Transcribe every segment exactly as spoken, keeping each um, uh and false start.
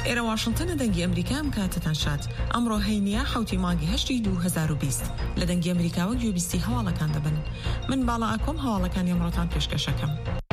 ئێرە واشنگتنە دەنگی ئەمریکا ئەم کاتتان شات. ئەمڕۆ هەینیا حوتی مانگی هەشتی دوو هەزار و بیست لە دەنگی ئەمریکاوە گوێبیستی هەواڵەکان دەبن. من باڵا ئاکۆم هەواڵەکانی ئەمڕۆتان پێشکەشەکەم.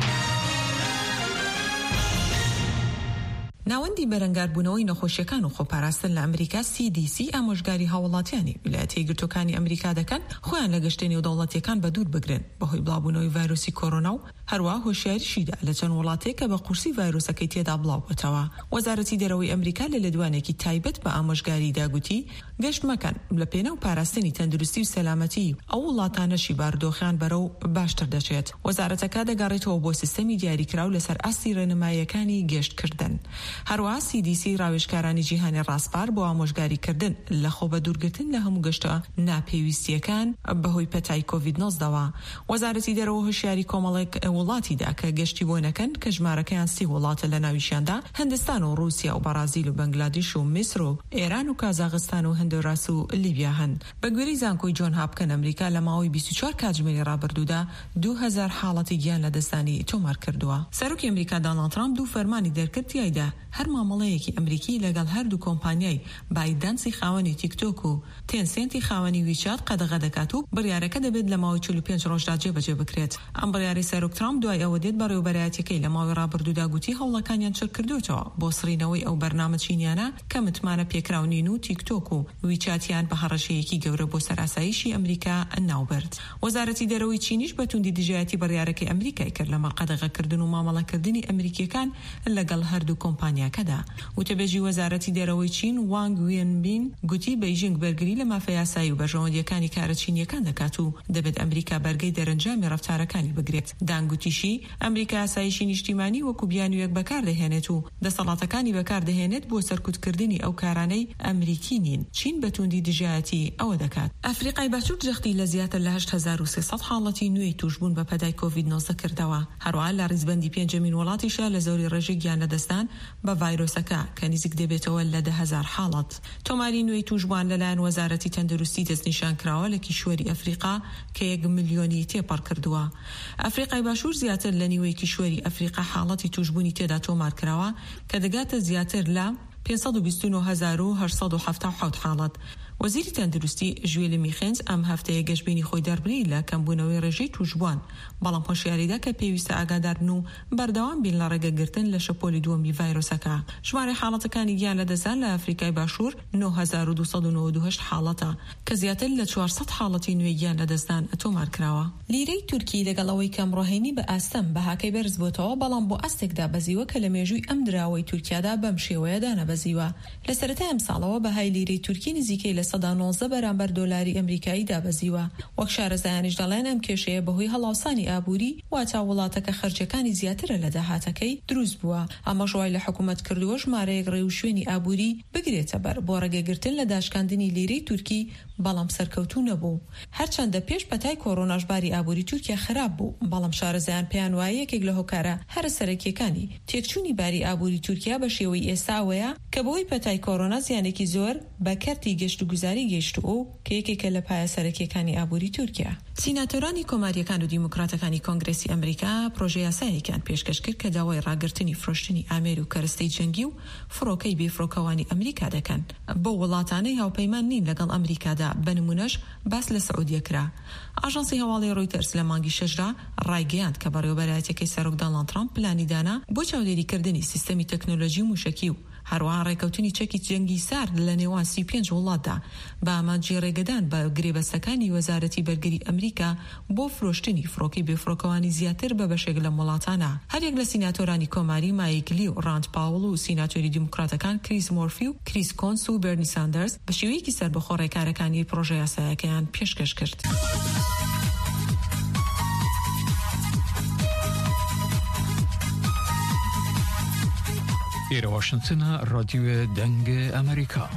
ناوەندی بەرەنگاربوونەوەی نەخۆشیەکان و خۆپاراستن لە ئەمریکا سی دی سی ئامۆژگاری هاوڵاتیانی ویلایەتە یەکگرتووەکانی ئەمریکا دەکەن خۆیان لە گەشتە نێودەوڵەتیەکان بە دوور بگرن بەهۆی بڵاوبوونەوەی ڤایرۆسی کۆرۆنا و هەروە هۆشیاریشیدا لە چەند وڵاتێک کە بە قورسی ڤایرۆسەکەی تێدا بڵاو بووتەوە. وەزارەتی دەرەوەی ئەمریکا لە لەدوانێکی تایبەت بە ئامۆژگاریدا گوتی گەشت مەکەن لە پێنە و پاراستنی تەندروستی و سەلامەتی ئەو وڵاتانەشی بارودۆخیان بەرەو باشتر دەچێت. وەزارەتەکە دەگەڕێتەوە بۆ سیستەمی دیاریکراو لەسەر ئاستی ڕێنماییەکانی گەشتکردن. هەروە سی دی سی ڕاوێژکارانی جیهانی ڕاستپار بۆ ئامۆژگاریکردن لە خۆ بە دوورگرتن لە هەموو گەشتە ناپێویستیەکان بەهۆی پەتای کۆڤید نۆزدەوە. وەزارەتی دەرەوە هۆشیاری کۆمەڵێک وڵاتیدا کە گەشتی بۆ نەکەن کە ژمارەکەیان سی وڵاتە لە ناویشیاندا هەندستان و رووسیا و بەرازیل و بەنگلادێش و میسر و ئێران و کازاخستان و هەندۆراس و لیبیا هەن. بە گوێرەی زانکۆی جۆن هاپکن ئەمریکا لە ماوەی بیست و چوار کاتژمێری ڕابردوودا دوو هەزار حاڵەتی گیان لە دەستانی تۆمار کردووە. سەرۆکی ئەمریکا دۆناڵد ترامپ دوو فەرمانی دەرکرد تایدا هەر مامەڵەیەکی ئەمریکی لەگەڵ هەردوو کۆمپانیای بایدانسی خاوەنی تیکتۆک و تێنسێنتی خاوەنی ویچات قەدەغە دەکات و بڕیارەکە دەبێت لە ماوەی چل و پێنج ڕۆژدا جێبەجێ بکرێت. ئەم بڕیاری سەرۆک ترامپ دوای ئەوە دێت بەڕێوەبەرایەتیەکەی لە ماوەی ڕابردوودا گوتی هەوڵەکانیان چڕ کردوێتەوە بۆ سڕینەوەی ئەو بەرنامە چینیانە کە متمانە پێکراونین و تیکتۆک و ویچاتیان بە هەڕەشەیەکی گەورە بۆ سەراساییشی ئەمریکا ناوبرد. وەزارەتی دەرەوەی چینیش بەتوندی دژایەتی بڕیارەکەی ئەمریکای کرد لەمە قەدەغەکردن و مامەڵەکردنی ئەمریکیەکان لەگەڵ هەردوو کۆمپانیاکەدا. وتەبێژی وەزارەتی دەرەوەی چین وانگ وێنبین گوتی بەیژینگ بەرگری لە مافەیاسایی و بەژەوەندیەکانی کارە چینیەکان دەکات و دەبێت ئەمریکا بەرگەی دەرەنجامی ڕەفتارەکانی بگرێت. دانگوتیشی ئەمریکا ئاسایشی نیشتیمانی وەکو بیانوویەک بەکاردەهێنێت و دەسەڵاتەکانی بەکاردەهێنێت بۆ سەرکوتکردنی ئەو کارانەی ئەمریکی نین. چین بەتوندی دژایەتی ئەوە دەکات. ئەفریقای باشوور جەختی لە زیاتر لە هەشت هەزار و سێسەد حاڵەتی نوێی توشبوون بە پەدای کۆڤید نۆزدە کردەوە. هەروە لە ڕیزبەندی پێنجەمین وڵاتیشە لە زۆری ڕێژەی گیان لەدەستان بە ڤایرۆسەکە کە نزیک دەبێتەوە لە ده هەزار حاڵەت. تۆماری نوێی توشبوان لەلایەن وەزارەتی تەندروستی دەستنیشان کراوە لە کیشوەری ئەفریقا کە یەک ملیۆنی تێپەڕ کردووە. ئەفریقای باشوور زیاتر لە نیوەی کیشوەری ئەفریقا حاڵەتی توشبوونی تێدا تۆمار کراوە کە دەگاتە زیاتر لە پێنج بیست و نۆ هەزار و هەشت سەد و هەفتاد و حەوت حاڵەت. وەزیری تەندروستی ژوێلی میخێنز ئەم هەفتەیە گەشتبینی خۆی دەربڕی لە کەمبوونەوەی ڕێژەی توشبوان، بەڵام هۆشیاریدا کە پێویستە ئاگاداربن و بەردەوام بین لە ڕێگەگرتن لە شەپۆلی دووەمی ڤایرۆسەکە. ژمارەی حاڵەتەکانی گیان لەدەستان لە ئەفریقای باشوور نۆ هەزار و دوو سەد و نۆڤە و هەشت حاڵەتە کە زیاتر لە چوارسەد حاڵەتی نوێ گیان لەدەستان تۆمار کراوە. لیرەی تورکی لەگەڵەوەی کەمڕۆهێنی بە ئاستەم بەهاکەی بەرز بۆتەوە، بەڵام بۆ ئاستێکدا بەزیوە کە لە مێژووی ئەم دراوەی تورکیادا بەم شێوەیەدا نەبەزیوە. لە سەرەتای ئەم ساڵەوە بەهای لیرەی تورکی نزیکەی لە سەدا نۆزدە بەرامبەر دۆلاری ئەمریکایی دابەزیوە. وەک شارەزایانیش دەڵێن ئەم کێشەیە بەهۆی هەڵاوسانی ئابووری واتا وڵاتەکە خەرجەکانی زیاترە لە داهاتەکەی دروست بووە. ئەمە ژوای لە حکوومەت کردووە ژمارەیەک ڕێ و شوێنی ئابووری بگرێتە بەر بۆ ڕێگەگرتن لە داشکاندنی لیرەی تورکی، بەڵام سەرکەوتوو نەبوو. هەرچەندە پێش پەتای کۆڕۆناش باری ئابووری تورکیا خراپ بوو، بەڵام شارەزایان پێیان وایە یەکێک لە هۆکارە هەرە سەرەکیەکانی تێکچوونی باری ئابووری تورکیا بە شێوەی ئێستاوەیە کە بەهۆی پەتای کۆڕۆنا زیانێکی زۆر بە کەرتی گەشت و گوزاری گەیشتووە کە یەکێکە لە پایە سەرەکیەکانی ئابووری تورکیا. سیناتۆرانی کۆماریەکان و دیموکراتەکانی کۆنگرێسی ئەمریکا پرۆژە یاسایەکیان پێشکەش کرد کە داوای ڕاگررتنی فرۆشتنی ئامێر و کەرەستەی جەنگی و فڕۆکەی بێفڕۆکەوانی ئەمریکا دەکەن بۆ وڵاتانەی هاوپەیمان نین لەگەڵ ئەمریکادا. بە نمونەش باس لە سعودیە کرا. ئاژانسی هەواڵی ڕۆیتەرس لە مانگی شەشدا ڕایگەیاند کە بەڕێوەبەرایەتیەکەی سەرۆک دۆناڵد ترامپ پلانی دانا بۆ چاودێریکردنی سیستەمی تەکنۆلۆژی و موشەکی و هەروەها ڕێکەوتنی چەکی جەنگی سارد لە نێوان سی و پێنج وڵاتدا بە ئامانجی ڕێگەدان بە گرێبەستەکانی وەزارەتی بەرگری ئەمریکا بۆ فرۆشتنی فڕۆکی بێفڕۆکەوانی زیاتر بە بەشێک لە وڵاتانە. هەرێک لە سیناتۆرانی کۆماری مایکلی و ڕاند پاوڵ و سیناتۆری دیموکراتەکان کریس مۆرفی و کریس کۆنس و بەرنی ساندەرز بە شێوەیەکی سەربەخۆ ڕێکارەکانی پرۆژە یاسایەکەیان پێشکەش کرد. ئێرە واشنگتنە ڕادیۆ دەنگە ئەمریکا.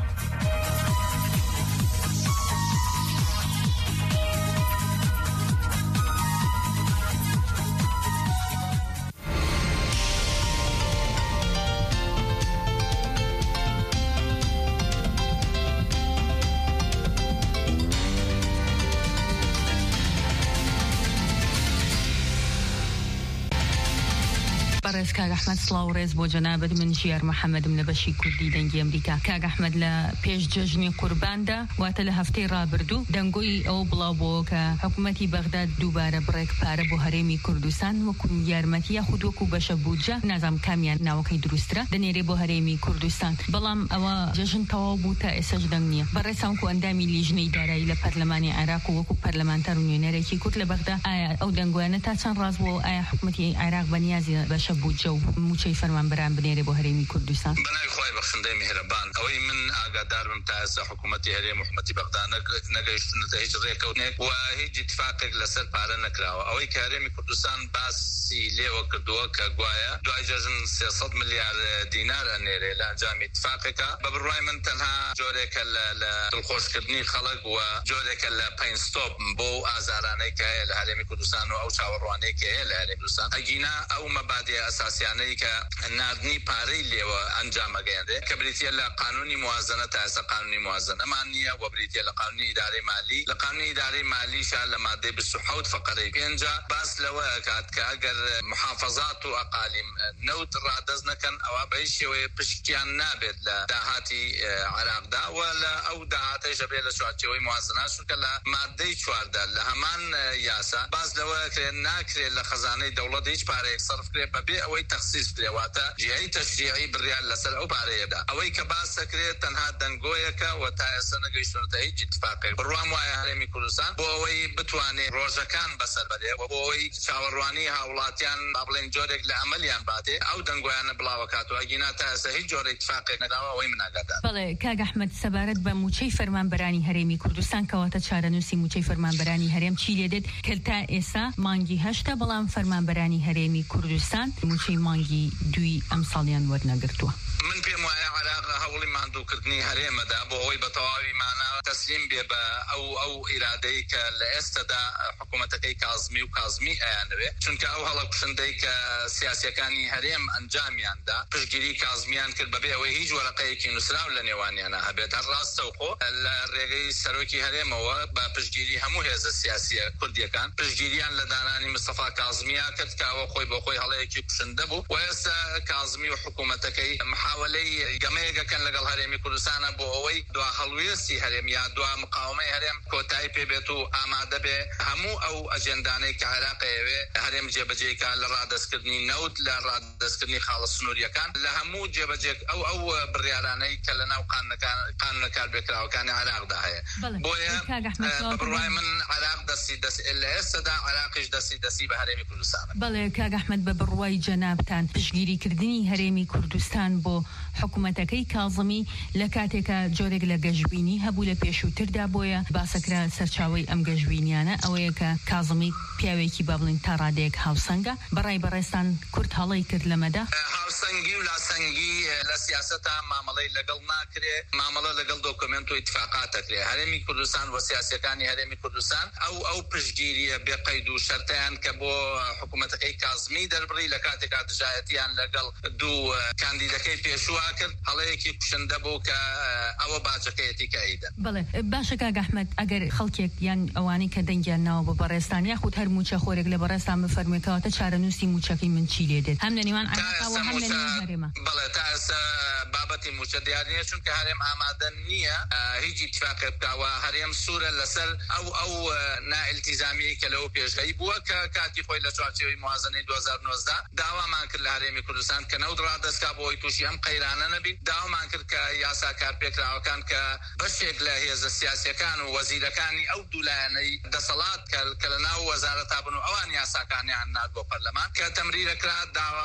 بەڕێز کاک ئەحمەد سڵاو ڕێز بۆ جەنابەت من ژیار محەممەدم لە بەشی کوردی دەنگی ئەمریکا. کاک ئەحمەد لە پێش جەژنی قورباندا واتە لە هەفتەی ڕابردوو دەنگۆی ئەو بڵاو بۆ کە حکوومەتی بەغداد دووبارە بڕێک پارە بۆ هەرێمی کوردستان وەکو یارمەتی یاخود وەکو بەشە بودجە نازام کامیان ناوەکەی دروسترە دەنێرێ بۆ هەرێمی کوردستان. بەڵام ئەوە جەژن تەواو بوو تا ئێسەش دەنگ نییە. بەڕێسام و ئەندامی لیژنەی دارایی لە پەرلەمانی عێراق و وەکو پەرلەمانتەر و نوێنەرێکی کورد لە بەغدا ئایا ئەو دەنگویانە تا چەند ڕاست بۆ ئایا حکوومەتی عێراق بەنیازی بەشە بودجە و موچەی فەرمانبەران بنێرێ بۆ هەرێمی کوردستان؟ بەناوی خۆی بەخشندەی میهرەبان ئەوەی من ئاگادارم تا ئێستا حکوومەتی هەرێم و حکوومەتی بەغدا نەگەیشتونەتە هیچ ڕێکەوتێک و هیچ اتفاقێک لەسەر پارە نەکراوە. ئەوەی کە هەرێمی کوردستان باسی لێوە کردووە کە گوایە دوای جەژن سێسەد ملیار دینار ئەنێرێ لە ئەنجامی اتفاقێکە بە بڕوای من تەنها جۆرێکە لە دڵخۆشکردنی خەڵک و جۆرێکە لە پاینستۆپ بۆ ئازارانەی کە هەیە لە هەرێمی کوردستان و ئەو چاوەڕوانەی کە هەیە لە هەرێمی کوردستان ئەگینا ئەو مەبادئ ئەساسیانەی کە ناردنی پارەی لێوە ئەنجام ئەگەیەندێ کە بریتیە لە قانونی موازنە تا ئێستا قانونی موازنەمان نییە و بریتیە لە قانونی ئیدارەی مالی لە قانونی ئیدارەی مالیشا لە مادەی بیست و حەوت فقرەی پێنج باس لەوە ئەکات کە ئەگەر محافەزات و ئەقالیم نەوت ڕادەز نەکەن ئەوە بە هیچ شێوەیە پشتیان نابێت لە داهاتی عێراقدا و لە ئەو داهاتەیش دەبێت لە چوارچێوەی موازنە چونکە لە مادەی چواردە لە هەمان یاسا باز لەوە کرێن ناکرێت لە خەزانەی دەوڵەت هیچ پارەیەک سەرف کرێت بەبێ ئەوەی تەخسیس کرێواتە جیهەی تەشریعی بڕیار لەسەر ئەو پارەیەدا. ئەوەی کە باس دەکرێت تەنها دەنگۆیەکە و تا ئێستا نەگەیشتونەتە هیچ اتفاقێک. بڕوام وایە هەرێمی کوردستان بۆ ئەوەی بتوانێت ڕۆژەکان بەسەر بەدێ و بۆ ئەوەی چاوەڕوانی هاوڵاتیان با بڵێن جۆرێک لە ئەمەلیان باتێ ئەو دەنگۆیانە بڵاوەکات و ئەگینا تا ئێستا هیچ جۆرە اتفاقێک نەداوە ئەوەی من ئاگادارم. بەڵێ کاک ئەحمەد سەبارەت بە موچەی فەرمانبەرانی هەرێمی کوردستان کەواتە چارەنووسی موچەی فەرمانبەرانی هەرێم چی لێ دێت کە تا ئێستا مانگی هەشتا بەڵام فەرمانبەرانی هەرێمی کوردستان موچەی مانگی دوی ئەم ساڵیان وەرنەگرتووە؟ من پێم وایە عێراق هەوڵی ماندووکردنی هەرێمەدا بۆ ئەوەی بە تەواوی مانە تەسلیم بێ بە ئەو ئەو ئیرادەی کە لە ئێستادا حکوومەتەکەی کازمی و کازمی ئەیانوێ چونکە ئەو هەڵەکوشندەی کە سیاسیەکانی هەرێم ئەنجامیاندا پشتگیری کازمیان کرد بەبێ ئەوەی هیچ وەرەقەیەکی نووسراو لە نێوانیانە هەبێت. هەر ڕاستەوخۆ لە ڕێگەی سەرۆکی هەرێمەوە بە پشتگیری هەموو هێزە سیاسیە کوردیەکان پشتگیریان لە دانانی مستەفا کازمیا کرد کاوە خۆی بۆ خۆی هەڵەیەکی کوشندە بوو و ئێستا کازمی و حکوومەتەکەی محاولەی گەمەیەکەکەن لەگەڵ هەرێمی کوردستانە بۆ ئەوەی دوا هەڵوێستی هەرێم یا دوا مقاومەی هەرێم کۆتایی پێبێت و ئامادە بێ هەموو ئەو ئەجێندانەی کە عێراقەیەوێ هەرێم جێبەجێکە لە ڕادەستکردنی نەوت لە ڕادەستکردنی خاڵە سنووریەکان لە هەموو جێبەجێک ئەو ئەو بڕیارانەی کە لە ناو قانونە کاربێکراوەکانی عێراقدا هەیە. بۆیە بڕوای من عێراق دەستی دەست لە ئێستادا عێراقیش دەستی دەستی بە هەرێمی کوردستانە. بەڵێ کاک ئەحمەد بە بڕوای جەنابتان پشتگیریکردنی هەرێمی کوردستان بۆ حکوومەتەکەی کازمی لە کاتێکە جۆرێک لە گەشببینی هەبوو لە پێشووتردا بۆیە باسەکرا سەرچاوی ئەم گەشببینیانە ئەوەیە کە کازمی پیاوێکی با بڵین تا ڕادەیەک هاوسەنگە بەڕای بەڕێستان کورد هەڵی کرد لەمەدا هاوسەنگی و لاسەنگی لە سیاسەتا مامەڵەی لەگەڵ ناکرێ مامەڵە لەگەڵ دۆکومنت و اتفاقات دەکرێ. هەرێمی کوردستان و سیاسەکانی هەرێمی کوردستان ئەو ئەو پشتگیریە بێقەید و شەرتیان کە بۆ حکوومەتەکەی کازمی دەربڕی لە کاتێکا دژایەتیان لەگەڵ دوو کاندیدەکەی پێشووا کرد هەڵەیەکی کوشندە بوو کە ئەوە باجەکەیەتی کەیدە. بڵێ باشە کاک ئەحمەد ئەگەر خەڵکێک یان ئەوانەی کە دەنگیان ناوە بە بەڕێستان یاخود هەر موچە خۆرێک لە بەڕێستان بفەرمێکەوەتە چارەنووسی موچەکەی من چی لێ دێت هەم لە نێوان عێراقەوە هەم لە نێوان هەرێمە؟ بەڵێ تا ئێستا بابەتی موچە دیار نییە چونکە هەرێم ئامادە نییە هیچ اتفاقێک بکاوە. هەرێم سوورە لەسەر ئەو ئەو نائیلتیزامیەی کە لەوە پێشەی بووە کە کاتی خۆی لە چوارچێوەی موازنەی دوو هەزار و نۆزدە داوامان کرد لە هەرێمی کوردستان کە نەوت ڕادەستکا بۆ ئەوی تووشی ئەم قەیرانە نەبیت. داوامان کرد کە یاسا کارپێکراوەکان کە بەشێک لە هێزە سیاسیەکان و وەزیرەکانی ئەو دوولایەنەی دەسەڵات کە لە ناو وەزارەتا بن و ئەوان یاساکانیان نات بۆ پەرلەمان کە تەمریرەکرا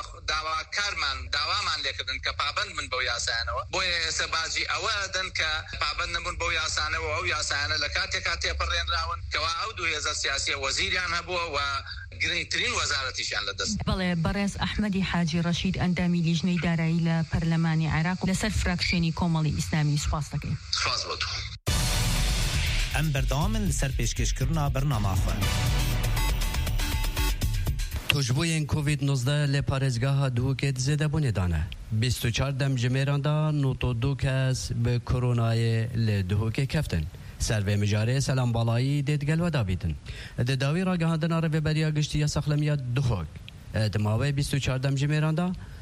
داواکارمان داوامان لێکردن کە پابند من بەو یاسایانەوە بۆیە ئێستا باجی ئەوە دەن کە پابند نەبوون بەو یاسانەوە ئەو یاسایانە لە کاتێکا تێپەڕێنراون کەوا ئەو دوو هێزە سیاسیە وەزیریان هەبووە و گرنگترین وەزارەتیشیان لەدەست. بەڵێ بەڕێز ئەحمەدی حاجی ڕەشید ئەندامی لیژنەی دارایی لە پەرلەمانی عێراق لەسەر فراکسیۆنی کۆمەڵی ئیسلامی سوپاس دەکەین. سوپاس بۆ تو. ئەم بەردەوامن لەسەر پێشکەشکردنا بەرنامەخوان. توجبوین کووید نوزده لی پارێزگاها دووکێت زێدەبوونێدانە. بیست و چهار دەم ژمێراندا نۆتۆ دوو کەس بە کۆرۆنایە لە دووکێ کەفتن. سەروێ مژارێ سەلام باڵایی دێتگەلوە دابیتن. دەداوی ڕاگەهاندنا ڕێبەریا گشتیە سەخلەمیە دوخۆک. دماوی بیست و چهار دم جمیران دا